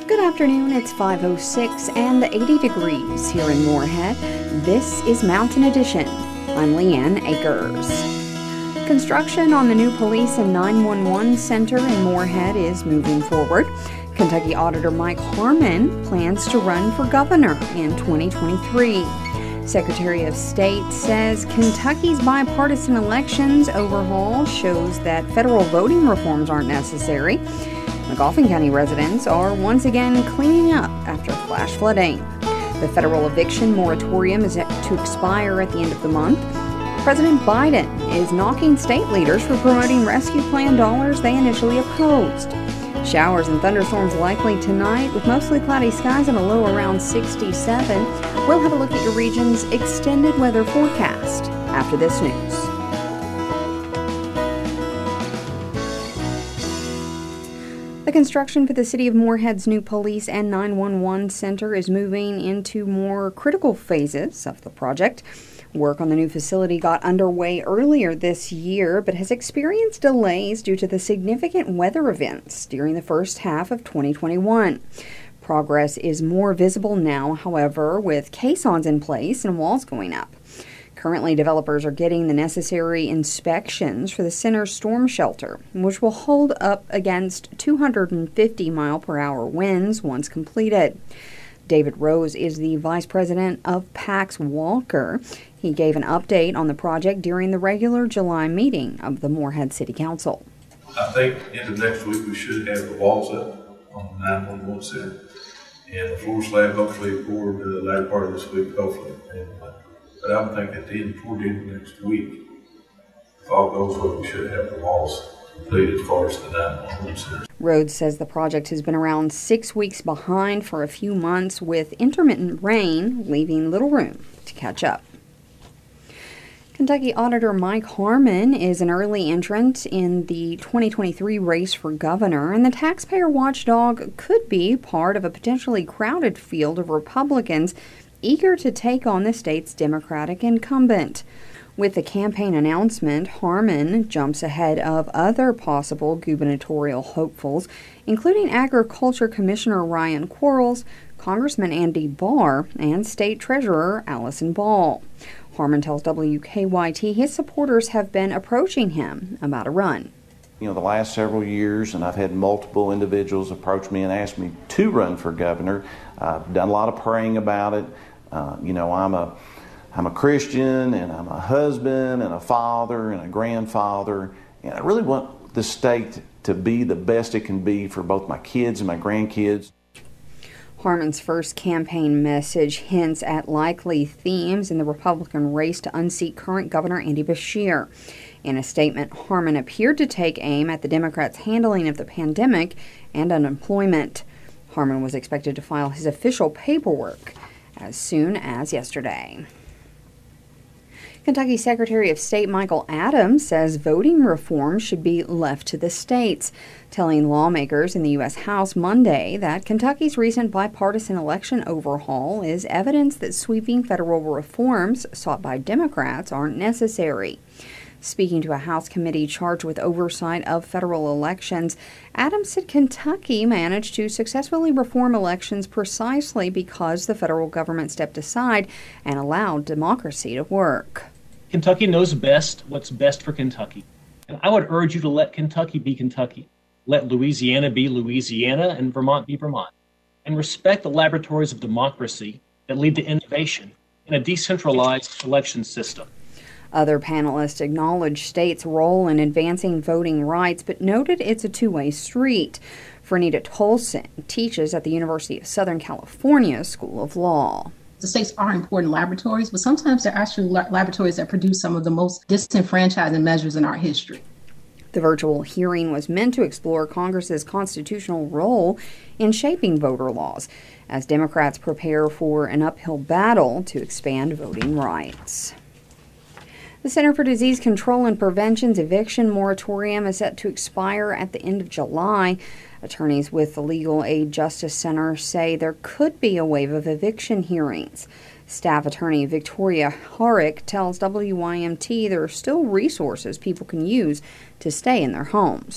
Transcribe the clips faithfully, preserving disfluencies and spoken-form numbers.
Good afternoon, it's five oh six and eighty degrees here in Moorhead. This is Mountain Edition. I'm Leanne Akers. Construction on the new police and nine one one center in Moorhead is moving forward. Kentucky Auditor Mike Harmon plans to run for governor in twenty twenty-three. Secretary of State says Kentucky's bipartisan elections overhaul shows that federal voting reforms aren't necessary. Magoffin County residents are once again cleaning up after flash flooding. The federal eviction moratorium is to expire at the end of the month. President Biden is knocking state leaders for promoting rescue plan dollars they initially opposed. Showers and thunderstorms likely tonight with mostly cloudy skies and a low around sixty-seven. We'll have a look at your region's extended weather forecast after this news. The construction for the City of Moorhead's new police and nine one one center is moving into more critical phases of the project. Work on the new facility got underway earlier this year, but has experienced delays due to the significant weather events during the first half of twenty twenty-one. Progress is more visible now, however, with caissons in place and walls going up. Currently, developers are getting the necessary inspections for the center's storm shelter, which will hold up against two hundred fifty mile per hour winds once completed. David Rose is the vice president of Pax Walker. He gave an update on the project during the regular July meeting of the Moorhead City Council. I think into next week we should have the walls up on the nine one one center and the floor slab hopefully poured uh, the latter part of this week, hopefully. And, uh, but I'm thinking at the end, toward the end of next week, if all goes well, we should have the walls completed as far as the nine one one center. Rhodes says the project has been around six weeks behind for a few months, with intermittent rain leaving little room to catch up. Kentucky Auditor Mike Harmon is an early entrant in the twenty twenty-three race for governor, and the taxpayer watchdog could be part of a potentially crowded field of Republicans eager to take on the state's Democratic incumbent. With the campaign announcement, Harmon jumps ahead of other possible gubernatorial hopefuls, including Agriculture Commissioner Ryan Quarles, Congressman Andy Barr, and State Treasurer Allison Ball. Harmon tells W K Y T his supporters have been approaching him about a run. You know, the last several years, and I've had multiple individuals approach me and ask me to run for governor. I've done a lot of praying about it. Uh, you know, I'm a I'm a Christian, and I'm a husband, and a father, and a grandfather, and I really want the state to be the best it can be for both my kids and my grandkids. Harmon's first campaign message hints at likely themes in the Republican race to unseat current Governor Andy Beshear. In a statement, Harmon appeared to take aim at the Democrats' handling of the pandemic and unemployment. Harmon was expected to file his official paperwork as soon as yesterday. Kentucky Secretary of State Michael Adams says voting reform should be left to the states, telling lawmakers in the U S House Monday that Kentucky's recent bipartisan election overhaul is evidence that sweeping federal reforms sought by Democrats aren't necessary. Speaking to a House committee charged with oversight of federal elections, Adams said Kentucky managed to successfully reform elections precisely because the federal government stepped aside and allowed democracy to work. Kentucky knows best what's best for Kentucky. And I would urge you to let Kentucky be Kentucky. Let Louisiana be Louisiana and Vermont be Vermont. And respect the laboratories of democracy that lead to innovation in a decentralized election system. Other panelists acknowledged states' role in advancing voting rights, but noted it's a two-way street. Fernita Tolson teaches at the University of Southern California School of Law. The states are important laboratories, but sometimes they're actually laboratories that produce some of the most disenfranchising measures in our history. The virtual hearing was meant to explore Congress's constitutional role in shaping voter laws, as Democrats prepare for an uphill battle to expand voting rights. The Center for Disease Control and Prevention's eviction moratorium is set to expire at the end of July. Attorneys with the Legal Aid Justice Center say there could be a wave of eviction hearings. Staff attorney Victoria Horick tells W Y M T there are still resources people can use to stay in their homes.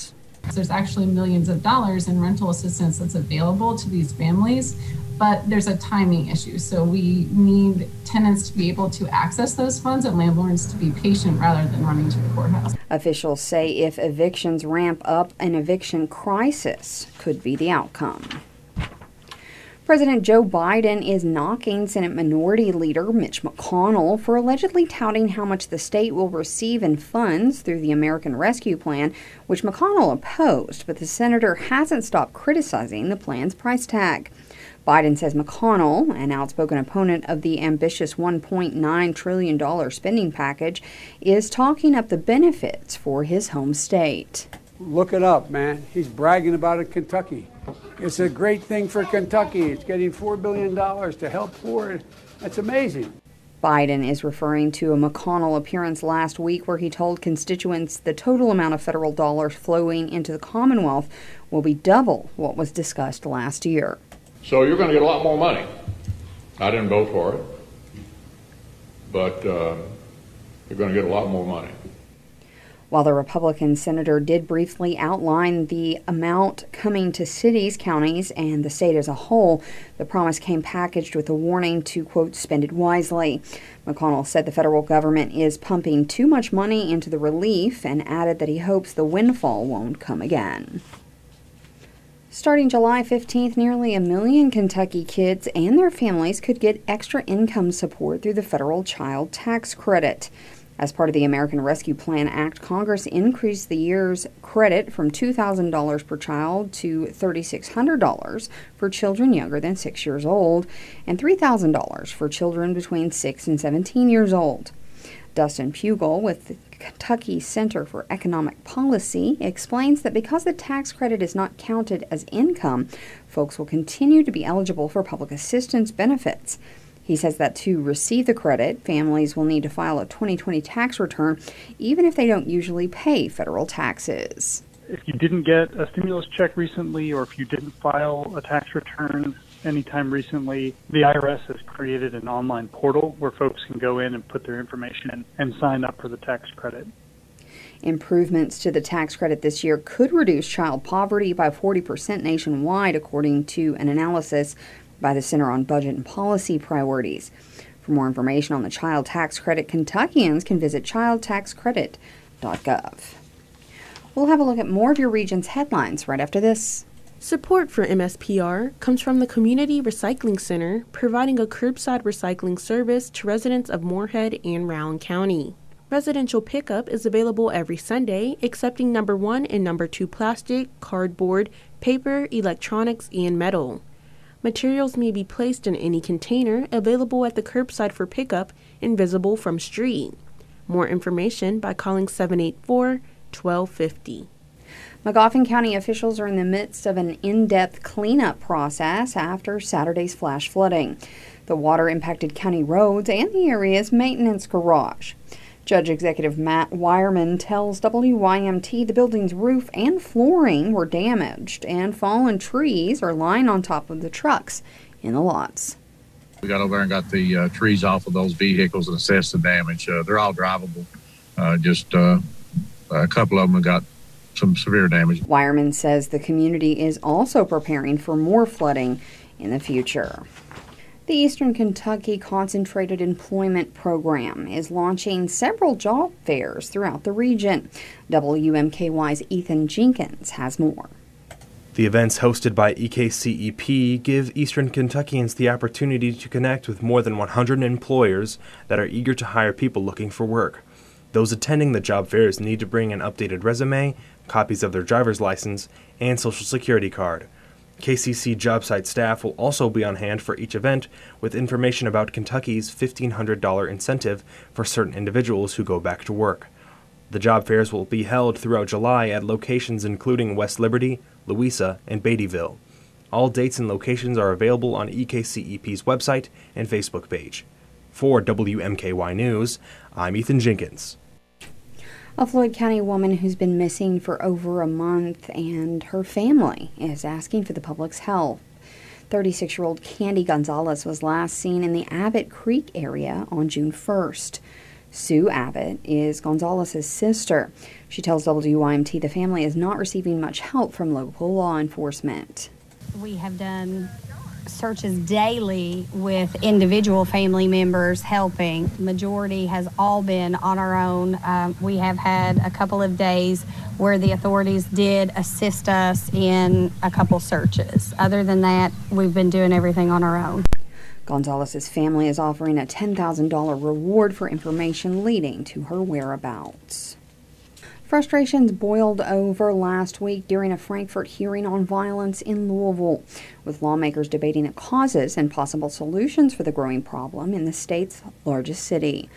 There's actually millions of dollars in rental assistance that's available to these families, but there's a timing issue. So we need tenants to be able to access those funds and landlords to be patient rather than running to the courthouse. Officials say if evictions ramp up, an eviction crisis could be the outcome. President Joe Biden is knocking Senate Minority Leader Mitch McConnell for allegedly touting how much the state will receive in funds through the American Rescue Plan, which McConnell opposed, but the senator hasn't stopped criticizing the plan's price tag. Biden says McConnell, an outspoken opponent of the ambitious one point nine trillion dollars spending package, is talking up the benefits for his home state. Look it up, man. He's bragging about it, Kentucky. It's a great thing for Kentucky. It's getting four billion dollars to help poor. That's amazing. Biden is referring to a McConnell appearance last week where he told constituents the total amount of federal dollars flowing into the Commonwealth will be double what was discussed last year. So you're going to get a lot more money. I didn't vote for it, but uh, you're going to get a lot more money. While the Republican senator did briefly outline the amount coming to cities, counties, and the state as a whole, the promise came packaged with a warning to, quote, spend it wisely. McConnell said the federal government is pumping too much money into the relief and added that he hopes the windfall won't come again. Starting July fifteenth, nearly a million Kentucky kids and their families could get extra income support through the federal child tax credit. As part of the American Rescue Plan Act, Congress increased the year's credit from two thousand dollars per child to three thousand six hundred dollars for children younger than six years old and three thousand dollars for children between six and seventeen years old. Dustin Pugel with the Kentucky Center for Economic Policy explains that because the tax credit is not counted as income, folks will continue to be eligible for public assistance benefits. He says that to receive the credit, families will need to file a twenty twenty tax return, even if they don't usually pay federal taxes. If you didn't get a stimulus check recently, or if you didn't file a tax return anytime recently, the I R S has created an online portal where folks can go in and put their information in and sign up for the tax credit. Improvements to the tax credit this year could reduce child poverty by forty percent nationwide, according to an analysis by the Center on Budget and Policy Priorities. For more information on the child tax credit, Kentuckians can visit child tax credit dot gov. We'll have a look at more of your region's headlines right after this. Support for M S P R comes from the Community Recycling Center, providing a curbside recycling service to residents of Moorhead and Rowan County. Residential pickup is available every Sunday, accepting number one and number two plastic, cardboard, paper, electronics, and metal. Materials may be placed in any container available at the curbside for pickup and visible from street. More information by calling seven eight four, one two five zero. Magoffin County officials are in the midst of an in-depth cleanup process after Saturday's flash flooding. The water impacted county roads and the area's maintenance garage. Judge Executive Matt Wireman tells W Y M T the building's roof and flooring were damaged and fallen trees are lying on top of the trucks in the lots. We got over there and got the uh, trees off of those vehicles and assessed the damage. Uh, they're all drivable. Uh, just uh, a couple of them have got some severe damage. Wireman says the community is also preparing for more flooding in the future. The Eastern Kentucky Concentrated Employment Program is launching several job fairs throughout the region. W M K Y's Ethan Jenkins has more. The events hosted by E K C E P give Eastern Kentuckians the opportunity to connect with more than one hundred employers that are eager to hire people looking for work. Those attending the job fairs need to bring an updated resume, copies of their driver's license, and social security card. K C C job site staff will also be on hand for each event with information about Kentucky's fifteen hundred dollars incentive for certain individuals who go back to work. The job fairs will be held throughout July at locations including West Liberty, Louisa, and Beattyville. All dates and locations are available on E K C E P's website and Facebook page. For W M K Y News, I'm Ethan Jenkins. A Floyd County woman who's been missing for over a month and her family is asking for the public's help. thirty-six-year-old Candy Gonzalez was last seen in the Abbott Creek area on June first. Sue Abbott is Gonzalez's sister. She tells W Y M T the family is not receiving much help from local law enforcement. We have done searches daily with individual family members helping. Majority has all been on our own. Um, we have had a couple of days where the authorities did assist us in a couple searches. Other than that, we've been doing everything on our own. Gonzalez's family is offering a ten thousand dollars reward for information leading to her whereabouts. Frustrations boiled over last week during a Frankfurt hearing on violence in Louisville, with lawmakers debating the causes and possible solutions for the growing problem in the state's largest city.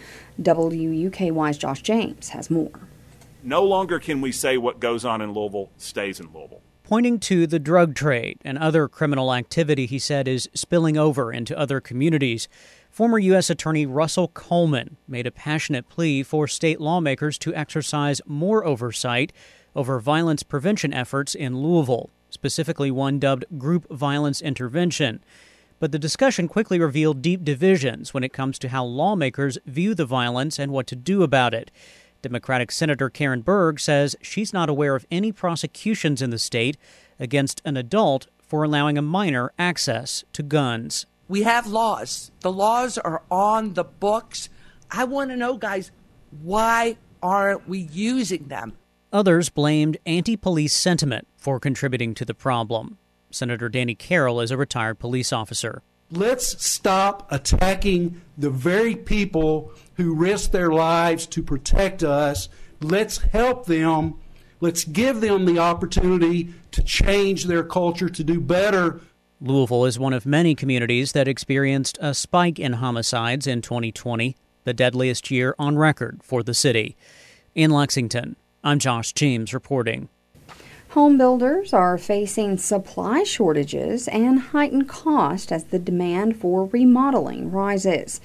W U K Y's Josh James has more. No longer can we say what goes on in Louisville stays in Louisville. Pointing to the drug trade and other criminal activity, he said, is spilling over into other communities. Former U S Attorney Russell Coleman made a passionate plea for state lawmakers to exercise more oversight over violence prevention efforts in Louisville, specifically one dubbed Group Violence Intervention. But the discussion quickly revealed deep divisions when it comes to how lawmakers view the violence and what to do about it. Democratic Senator Karen Berg says she's not aware of any prosecutions in the state against an adult for allowing a minor access to guns. We have laws. The laws are on the books. I want to know, guys, why aren't we using them? Others blamed anti-police sentiment for contributing to the problem. Senator Danny Carroll is a retired police officer. Let's stop attacking the very people who risk their lives to protect us. Let's help them. Let's give them the opportunity to change their culture, to do better. Louisville is one of many communities that experienced a spike in homicides in twenty twenty, the deadliest year on record for the city. In Lexington, I'm Josh James reporting. Home builders are facing supply shortages and heightened cost as the demand for remodeling rises.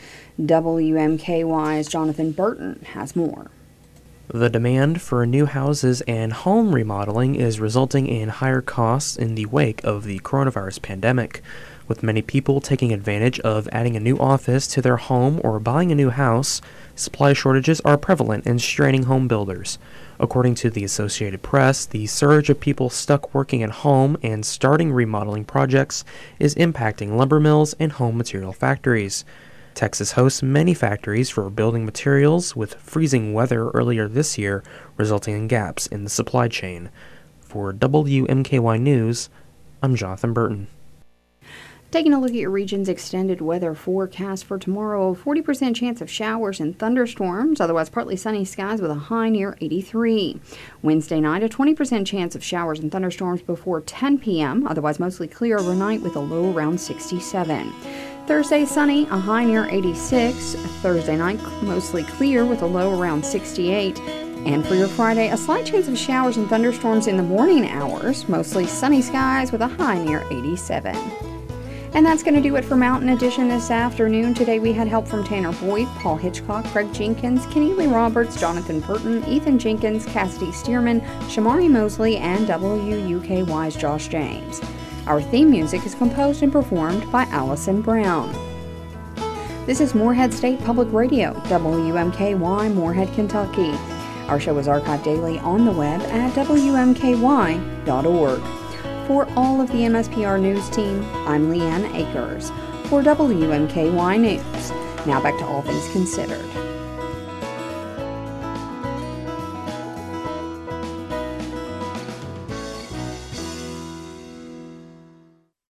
W M K Y's Jonathan Burton has more. The demand for new houses and home remodeling is resulting in higher costs in the wake of the coronavirus pandemic, with many people taking advantage of adding a new office to their home or buying a new house. Supply shortages are prevalent and straining home builders. According to the Associated Press, the surge of people stuck working at home and starting remodeling projects is impacting lumber mills and home material factories. Texas hosts many factories for building materials, with freezing weather earlier this year resulting in gaps in the supply chain. For W M K Y News, I'm Jonathan Burton. Taking a look at your region's extended weather forecast for tomorrow, a forty percent chance of showers and thunderstorms, otherwise partly sunny skies with a high near eighty-three. Wednesday night, a twenty percent chance of showers and thunderstorms before ten p.m., otherwise mostly clear overnight with a low around sixty-seven. Thursday, sunny, a high near eighty-six. Thursday night, mostly clear with a low around sixty-eight. And for your Friday, a slight chance of showers and thunderstorms in the morning hours, mostly sunny skies with a high near eighty-seven. And that's going to do it for Mountain Edition this afternoon. Today we had help from Tanner Boyd, Paul Hitchcock, Craig Jenkins, Kenny Lee Roberts, Jonathan Burton, Ethan Jenkins, Cassidy Stearman, Shamari Mosley, and W U K Y's Josh James. Our theme music is composed and performed by Allison Brown. This is Morehead State Public Radio, W M K Y, Morehead, Kentucky. Our show is archived daily on the web at W M K Y dot org. For all of the M S P R News team, I'm Leanne Akers for W M K Y News. Now back to All Things Considered.